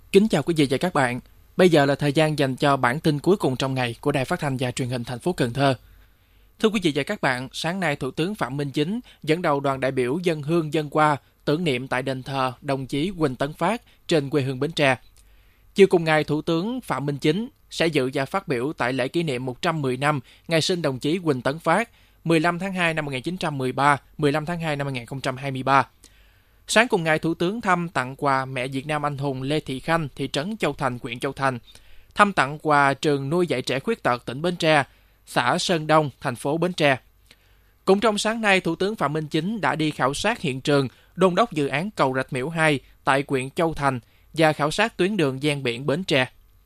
Kính chào quý vị và các bạn. Bây giờ là thời gian dành cho bản tin cuối cùng trong ngày của Đài Phát thanh và Truyền hình thành phố Cần Thơ. Thưa quý vị và các bạn, sáng nay Thủ tướng Phạm Minh Chính dẫn đầu đoàn đại biểu dâng hương dâng hoa tưởng niệm tại đền thờ đồng chí Huỳnh Tấn Phát trên quê hương Bến Tre. Chiều cùng ngày, Thủ tướng Phạm Minh Chính sẽ dự và phát biểu tại lễ kỷ niệm 110 năm ngày sinh đồng chí Huỳnh Tấn Phát, 15 tháng 2 năm 1913, 15 tháng 2 năm 2023. Sáng cùng ngày, Thủ tướng thăm tặng quà mẹ Việt Nam anh hùng Lê Thị Khanh, thị trấn Châu Thành, huyện Châu Thành, thăm tặng quà trường nuôi dạy trẻ khuyết tật tỉnh Bến Tre, xã Sơn Đông, thành phố Bến Tre. Cũng trong sáng nay, Thủ tướng Phạm Minh Chính đã đi khảo sát hiện trường, đôn đốc dự án cầu Rạch Miễu 2 tại huyện Châu Thành và khảo sát tuyến đường ven biển Bến Tre.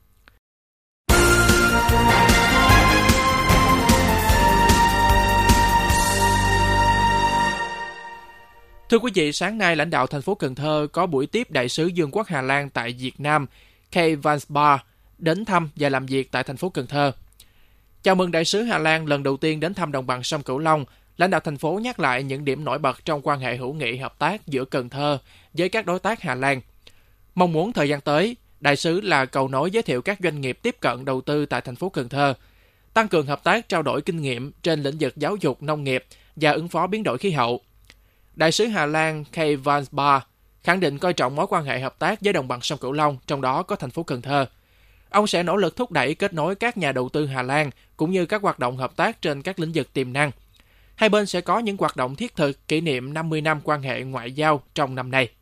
Thưa quý vị, sáng nay lãnh đạo thành phố Cần Thơ có buổi tiếp đại sứ Vương quốc Hà Lan tại Việt Nam, Kay Vansbar, đến thăm và làm việc tại thành phố Cần Thơ. Chào mừng đại sứ Hà Lan lần đầu tiên đến thăm đồng bằng sông Cửu Long, lãnh đạo thành phố nhắc lại những điểm nổi bật trong quan hệ hữu nghị hợp tác giữa Cần Thơ với các đối tác Hà Lan. Mong muốn thời gian tới, đại sứ là cầu nối giới thiệu các doanh nghiệp tiếp cận đầu tư tại thành phố Cần Thơ, tăng cường hợp tác trao đổi kinh nghiệm trên lĩnh vực giáo dục, nông nghiệp và ứng phó biến đổi khí hậu. Đại sứ Hà Lan Kay Vansbar khẳng định coi trọng mối quan hệ hợp tác với đồng bằng sông Cửu Long, trong đó có thành phố Cần Thơ. Ông sẽ nỗ lực thúc đẩy kết nối các nhà đầu tư Hà Lan cũng như các hoạt động hợp tác trên các lĩnh vực tiềm năng. Hai bên sẽ có những hoạt động thiết thực kỷ niệm 50 năm quan hệ ngoại giao trong năm nay.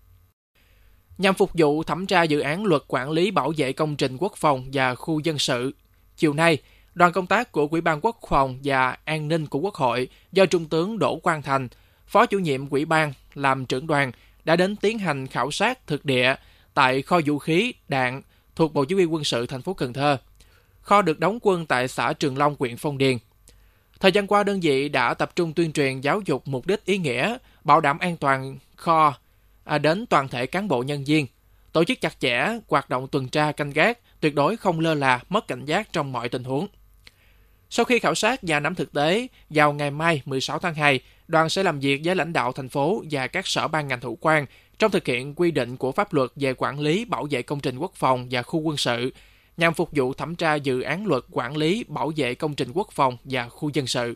Nhằm phục vụ thẩm tra dự án luật quản lý bảo vệ công trình quốc phòng và khu dân sự, chiều nay, đoàn công tác của Ủy ban Quốc phòng và An ninh của Quốc hội do Trung tướng Đỗ Quang Thành, Phó chủ nhiệm Ủy ban làm trưởng đoàn, đã đến tiến hành khảo sát thực địa tại kho vũ khí, đạn thuộc Bộ Chỉ huy Quân sự thành phố Cần Thơ. Kho được đóng quân tại xã Trường Long, huyện Phong Điền. Thời gian qua, đơn vị đã tập trung tuyên truyền giáo dục mục đích ý nghĩa, bảo đảm an toàn kho đến toàn thể cán bộ nhân viên, tổ chức chặt chẽ hoạt động tuần tra canh gác, tuyệt đối không lơ là, mất cảnh giác trong mọi tình huống. Sau khi khảo sát và nắm thực tế, vào ngày mai 16 tháng 2, đoàn sẽ làm việc với lãnh đạo thành phố và các sở ban ngành hữu quan trong thực hiện quy định của pháp luật về quản lý bảo vệ công trình quốc phòng và khu quân sự, nhằm phục vụ thẩm tra dự án luật quản lý bảo vệ công trình quốc phòng và khu dân sự.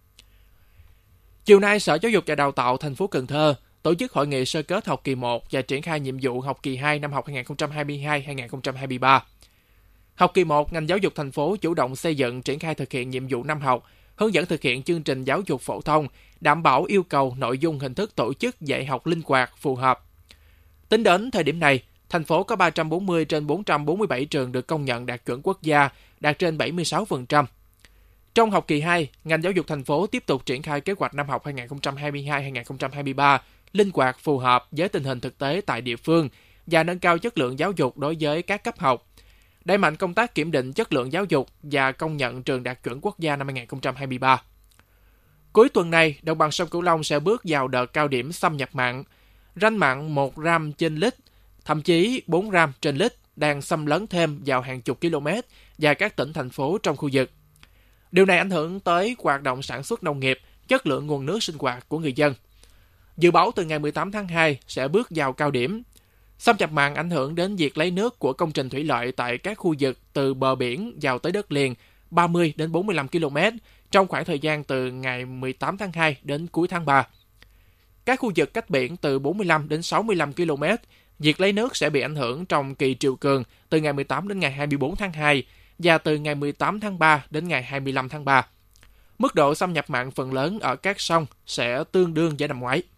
Chiều nay, Sở Giáo dục và Đào tạo thành phố Cần Thơ tổ chức hội nghị sơ kết học kỳ 1 và triển khai nhiệm vụ học kỳ 2 năm học 2022-2023. Học kỳ 1, ngành giáo dục thành phố chủ động xây dựng triển khai thực hiện nhiệm vụ năm học, hướng dẫn thực hiện chương trình giáo dục phổ thông, đảm bảo yêu cầu nội dung hình thức tổ chức dạy học linh hoạt, phù hợp. Tính đến thời điểm này, thành phố có 340 trên 447 trường được công nhận đạt chuẩn quốc gia, đạt trên 76%. Trong học kỳ 2, ngành giáo dục thành phố tiếp tục triển khai kế hoạch năm học 2022-2023, linh hoạt, phù hợp với tình hình thực tế tại địa phương và nâng cao chất lượng giáo dục đối với các cấp học. Đẩy mạnh công tác kiểm định chất lượng giáo dục và công nhận trường đạt chuẩn quốc gia năm 2023. Cuối tuần này, đồng bằng sông Cửu Long sẽ bước vào đợt cao điểm xâm nhập mặn. Ranh mặn 1 gram trên lít, thậm chí 4 gram trên lít đang xâm lấn thêm vào hàng chục km và các tỉnh, thành phố trong khu vực. Điều này ảnh hưởng tới hoạt động sản xuất nông nghiệp, chất lượng nguồn nước sinh hoạt của người dân. Dự báo từ ngày 18 tháng 2 sẽ bước vào cao điểm. Xâm nhập mặn ảnh hưởng đến việc lấy nước của công trình thủy lợi tại các khu vực từ bờ biển vào tới đất liền 30 đến 45 km trong khoảng thời gian từ ngày 18 tháng 2 đến cuối tháng 3. Các khu vực cách biển từ 45 đến 65 km, việc lấy nước sẽ bị ảnh hưởng trong kỳ triều cường từ ngày 18 đến ngày 24 tháng 2 và từ ngày 18 tháng 3 đến ngày 25 tháng 3. Mức độ xâm nhập mặn phần lớn ở các sông sẽ tương đương với năm ngoái.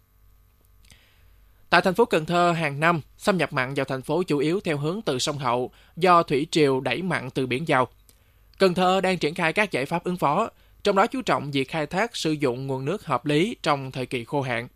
Tại thành phố Cần Thơ, hàng năm, xâm nhập mặn vào thành phố chủ yếu theo hướng từ sông Hậu do thủy triều đẩy mặn từ biển vào. Cần Thơ đang triển khai các giải pháp ứng phó, trong đó chú trọng việc khai thác sử dụng nguồn nước hợp lý trong thời kỳ khô hạn.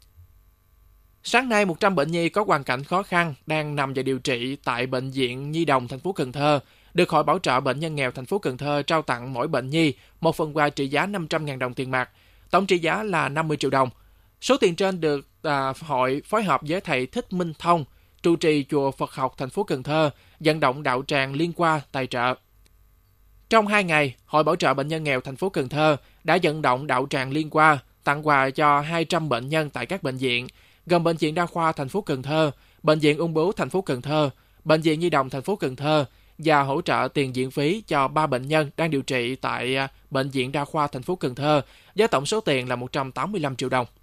Sáng nay, 100 bệnh nhi có hoàn cảnh khó khăn đang nằm và điều trị tại Bệnh viện Nhi đồng thành phố Cần Thơ được Hội Bảo trợ Bệnh nhân nghèo thành phố Cần Thơ trao tặng mỗi bệnh nhi một phần quà trị giá 500.000 đồng tiền mặt, tổng trị giá là 50 triệu đồng. Số tiền trên được hội phối hợp với thầy Thích Minh Thông, trụ trì chùa Phật học thành phố Cần Thơ, vận động đạo tràng Liên Qua tài trợ. Trong 2 ngày, Hội Bảo trợ Bệnh nhân nghèo thành phố Cần Thơ đã vận động đạo tràng Liên Qua tặng quà cho 200 bệnh nhân tại các bệnh viện, gồm Bệnh viện Đa khoa thành phố Cần Thơ, Bệnh viện Ung bướu thành phố Cần Thơ, Bệnh viện Nhi đồng thành phố Cần Thơ và hỗ trợ tiền viện phí cho 3 bệnh nhân đang điều trị tại Bệnh viện Đa khoa thành phố Cần Thơ với tổng số tiền là 185 triệu đồng.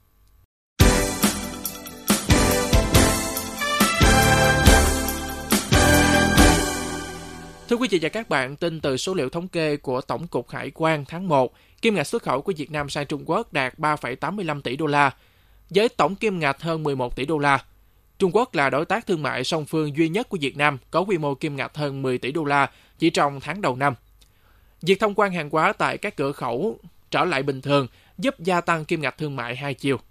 Thưa quý vị và các bạn, tin từ số liệu thống kê của Tổng cục Hải quan tháng 1, kim ngạch xuất khẩu của Việt Nam sang Trung Quốc đạt 3,85 tỷ đô la, với tổng kim ngạch hơn 11 tỷ đô la. Trung Quốc là đối tác thương mại song phương duy nhất của Việt Nam có quy mô kim ngạch hơn 10 tỷ đô la chỉ trong tháng đầu năm. Việc thông quan hàng hóa tại các cửa khẩu trở lại bình thường giúp gia tăng kim ngạch thương mại hai chiều.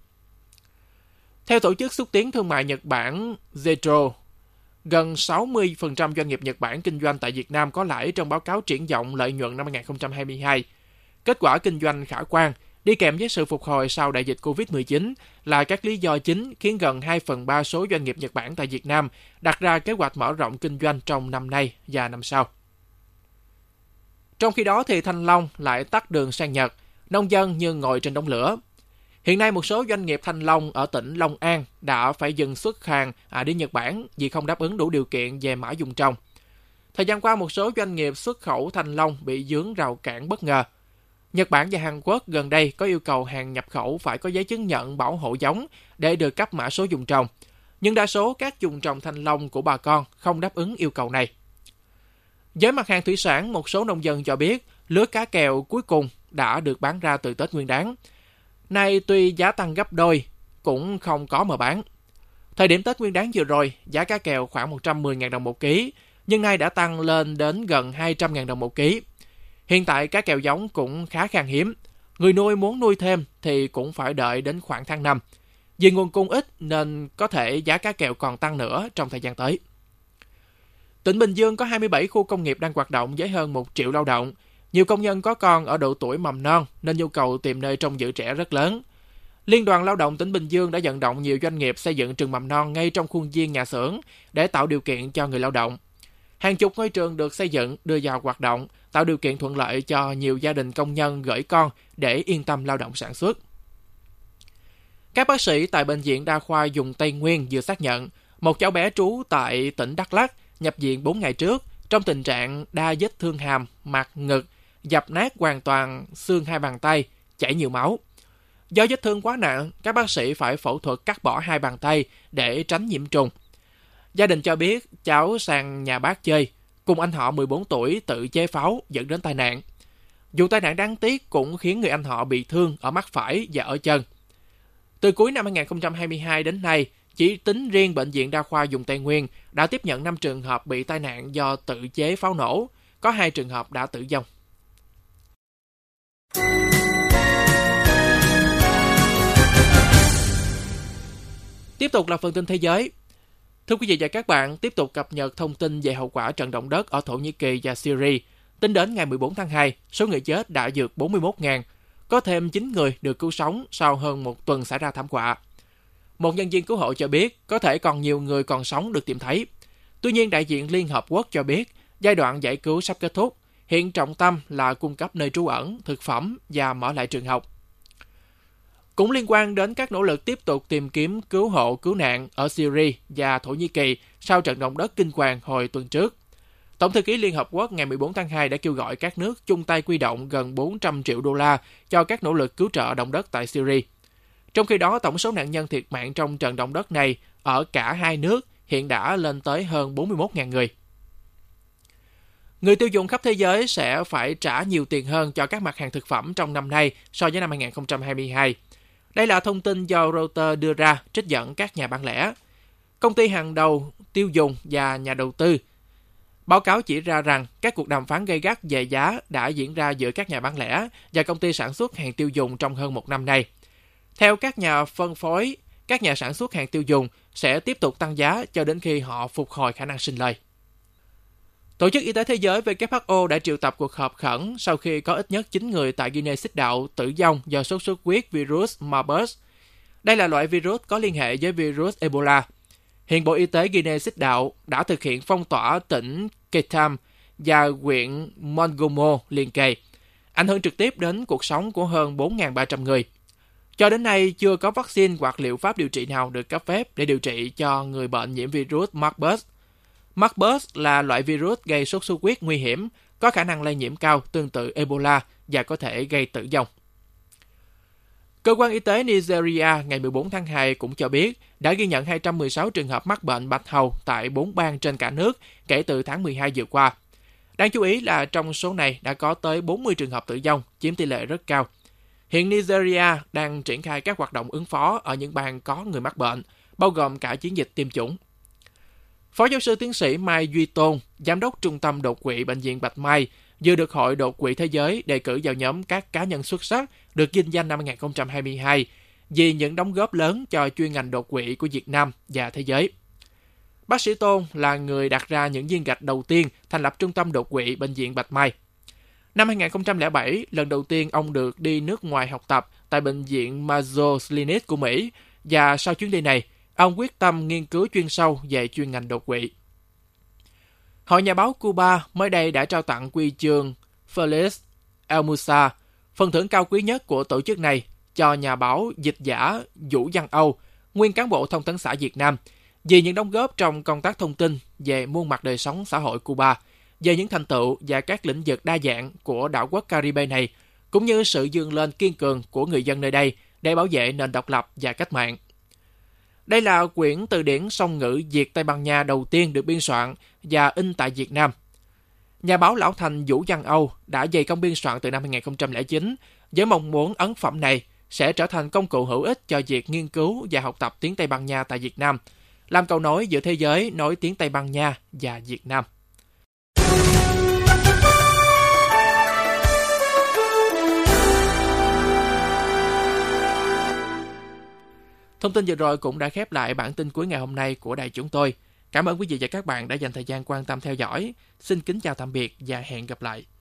Theo Tổ chức Xúc tiến Thương mại Nhật Bản JETRO, gần 60% doanh nghiệp Nhật Bản kinh doanh tại Việt Nam có lãi trong báo cáo triển vọng lợi nhuận năm 2022. Kết quả kinh doanh khả quan, đi kèm với sự phục hồi sau đại dịch COVID-19 là các lý do chính khiến gần 2/3 số doanh nghiệp Nhật Bản tại Việt Nam đặt ra kế hoạch mở rộng kinh doanh trong năm nay và năm sau. Trong khi đó thì Thanh Long lại tắt đường sang Nhật, nông dân như ngồi trên đống lửa. Hiện nay một số doanh nghiệp thanh long ở tỉnh Long An đã phải dừng xuất hàng đi Nhật Bản vì không đáp ứng đủ điều kiện về mã dùng trồng. Thời gian qua một số doanh nghiệp xuất khẩu thanh long bị vướng rào cản bất ngờ. Nhật Bản và Hàn Quốc gần đây có yêu cầu hàng nhập khẩu phải có giấy chứng nhận bảo hộ giống để được cấp mã số dùng trồng. Nhưng đa số các vùng trồng thanh long của bà con không đáp ứng yêu cầu này. Với mặt hàng thủy sản, một số nông dân cho biết lứa cá kèo cuối cùng đã được bán ra từ Tết Nguyên Đán. Nay tuy giá tăng gấp đôi, cũng không có mà bán. Thời điểm Tết Nguyên Đán vừa rồi, giá cá kèo khoảng 110.000 đồng một ký, nhưng nay đã tăng lên đến gần 200.000 đồng một ký. Hiện tại cá kèo giống cũng khá khan hiếm. Người nuôi muốn nuôi thêm thì cũng phải đợi đến khoảng tháng 5. Vì nguồn cung ít nên có thể giá cá kèo còn tăng nữa trong thời gian tới. Tỉnh Bình Dương có 27 khu công nghiệp đang hoạt động với hơn 1 triệu lao động. Nhiều công nhân có con ở độ tuổi mầm non nên nhu cầu tìm nơi trông giữ trẻ rất lớn. Liên đoàn Lao động tỉnh Bình Dương đã vận động nhiều doanh nghiệp xây dựng trường mầm non ngay trong khuôn viên nhà xưởng để tạo điều kiện cho người lao động. Hàng chục ngôi trường được xây dựng đưa vào hoạt động, tạo điều kiện thuận lợi cho nhiều gia đình công nhân gửi con để yên tâm lao động sản xuất. Các bác sĩ tại Bệnh viện Đa khoa vùng Tây Nguyên vừa xác nhận một cháu bé trú tại tỉnh Đắk Lắk nhập viện 4 ngày trước trong tình trạng đa vết thương hàm, mặt, ngực, dập nát hoàn toàn xương hai bàn tay, chảy nhiều máu. Do vết thương quá nặng, các bác sĩ phải phẫu thuật cắt bỏ hai bàn tay để tránh nhiễm trùng. Gia đình cho biết cháu sang nhà bác chơi, cùng anh họ 14 tuổi tự chế pháo dẫn đến tai nạn. Vụ tai nạn đáng tiếc cũng khiến người anh họ bị thương ở mắt phải và ở chân. Từ cuối năm 2022 đến nay, chỉ tính riêng Bệnh viện Đa khoa vùng Tây Nguyên đã tiếp nhận 5 trường hợp bị tai nạn do tự chế pháo nổ, có 2 trường hợp đã tử vong. Tiếp tục là phần tin thế giới. Thưa quý vị và các bạn, tiếp tục cập nhật thông tin về hậu quả trận động đất ở Thổ Nhĩ Kỳ và Syria. Tính đến ngày 14 tháng 2, số người chết đã vượt 41.000. Có thêm 9 người được cứu sống sau hơn một tuần xảy ra thảm họa. Một nhân viên cứu hộ cho biết có thể còn nhiều người còn sống được tìm thấy. Tuy nhiên, đại diện Liên Hợp Quốc cho biết giai đoạn giải cứu sắp kết thúc. Hiện trọng tâm là cung cấp nơi trú ẩn, thực phẩm và mở lại trường học. Cũng liên quan đến các nỗ lực tiếp tục tìm kiếm cứu hộ cứu nạn ở Syria và Thổ Nhĩ Kỳ sau trận động đất kinh hoàng hồi tuần trước. Tổng thư ký Liên Hợp Quốc ngày 14 tháng 2 đã kêu gọi các nước chung tay quy động gần 400 triệu đô la cho các nỗ lực cứu trợ động đất tại Syria. Trong khi đó, tổng số nạn nhân thiệt mạng trong trận động đất này ở cả hai nước hiện đã lên tới hơn 41.000 người. Người tiêu dùng khắp thế giới sẽ phải trả nhiều tiền hơn cho các mặt hàng thực phẩm trong năm nay so với năm 2022. Đây là thông tin do Reuters đưa ra trích dẫn các nhà bán lẻ, công ty hàng đầu tiêu dùng và nhà đầu tư. Báo cáo chỉ ra rằng các cuộc đàm phán gay gắt về giá đã diễn ra giữa các nhà bán lẻ và công ty sản xuất hàng tiêu dùng trong hơn một năm nay. Theo các nhà phân phối, các nhà sản xuất hàng tiêu dùng sẽ tiếp tục tăng giá cho đến khi họ phục hồi khả năng sinh lời. Tổ chức Y tế Thế giới WHO đã triệu tập cuộc họp khẩn sau khi có ít nhất 9 người tại Guinea Xích Đạo tử vong do sốt xuất huyết virus Marburg. Đây là loại virus có liên hệ với virus Ebola. Hiện Bộ Y tế Guinea Xích Đạo đã thực hiện phong tỏa tỉnh Ketam và huyện Mongomo liền kề, ảnh hưởng trực tiếp đến cuộc sống của hơn 4.300 người. Cho đến nay, chưa có vaccine hoặc liệu pháp điều trị nào được cấp phép để điều trị cho người bệnh nhiễm virus Marburg. Marburg là loại virus gây sốt xuất huyết nguy hiểm, có khả năng lây nhiễm cao tương tự Ebola và có thể gây tử vong. Cơ quan y tế Nigeria ngày 14 tháng 2 cũng cho biết đã ghi nhận 216 trường hợp mắc bệnh bạch hầu tại 4 bang trên cả nước kể từ tháng 12 vừa qua. Đáng chú ý là trong số này đã có tới 40 trường hợp tử vong, chiếm tỷ lệ rất cao. Hiện Nigeria đang triển khai các hoạt động ứng phó ở những bang có người mắc bệnh, bao gồm cả chiến dịch tiêm chủng. Phó giáo sư tiến sĩ Mai Duy Tôn, giám đốc Trung tâm đột quỵ Bệnh viện Bạch Mai, vừa được Hội Đột quỵ Thế giới đề cử vào nhóm các cá nhân xuất sắc được vinh danh năm 2022 vì những đóng góp lớn cho chuyên ngành đột quỵ của Việt Nam và thế giới. Bác sĩ Tôn là người đặt ra những viên gạch đầu tiên thành lập Trung tâm đột quỵ Bệnh viện Bạch Mai. Năm 2007, lần đầu tiên ông được đi nước ngoài học tập tại Bệnh viện Mayo Clinic của Mỹ, và sau chuyến đi này, ông quyết tâm nghiên cứu chuyên sâu về chuyên ngành đột quỵ. Hội Nhà báo Cuba mới đây đã trao tặng huy chương Felix Almusa, phần thưởng cao quý nhất của tổ chức này, cho nhà báo dịch giả Vũ Văn Âu, nguyên cán bộ thông tấn xã Việt Nam, vì những đóng góp trong công tác thông tin về muôn mặt đời sống xã hội Cuba, về những thành tựu và các lĩnh vực đa dạng của đảo quốc Caribe này, cũng như sự vươn lên kiên cường của người dân nơi đây để bảo vệ nền độc lập và cách mạng. Đây là quyển từ điển song ngữ Việt-Tây Ban Nha đầu tiên được biên soạn và in tại Việt Nam. Nhà báo lão thành Vũ Văn Âu đã dày công biên soạn từ năm 2009 với mong muốn ấn phẩm này sẽ trở thành công cụ hữu ích cho việc nghiên cứu và học tập tiếng Tây Ban Nha tại Việt Nam, làm cầu nối giữa thế giới nói tiếng Tây Ban Nha và Việt Nam. Thông tin vừa rồi cũng đã khép lại bản tin cuối ngày hôm nay của đài chúng tôi. Cảm ơn quý vị và các bạn đã dành thời gian quan tâm theo dõi. Xin kính chào tạm biệt và hẹn gặp lại.